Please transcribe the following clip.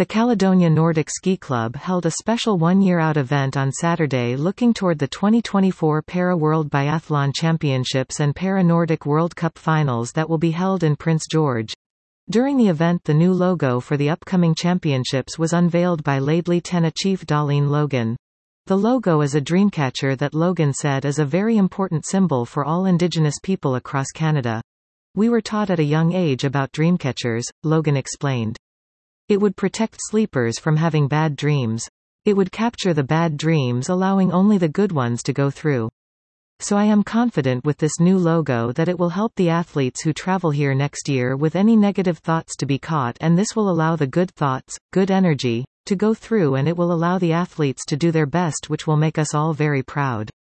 The Caledonia Nordic Ski Club held a special one-year-out event on Saturday looking toward the 2024 Para-World Biathlon Championships and Para-Nordic World Cup Finals that will be held in Prince George. During the event, the new logo for the upcoming championships was unveiled by Laidley Tenna chief Darlene Logan. The logo is a dreamcatcher that Logan said is a very important symbol for all Indigenous people across Canada. "We were taught at a young age about dreamcatchers," Logan explained. "It would protect sleepers from having bad dreams. It would capture the bad dreams, allowing only the good ones to go through. So I am confident with this new logo that it will help the athletes who travel here next year with any negative thoughts to be caught, and this will allow the good thoughts, good energy, to go through, and it will allow the athletes to do their best, which will make us all very proud."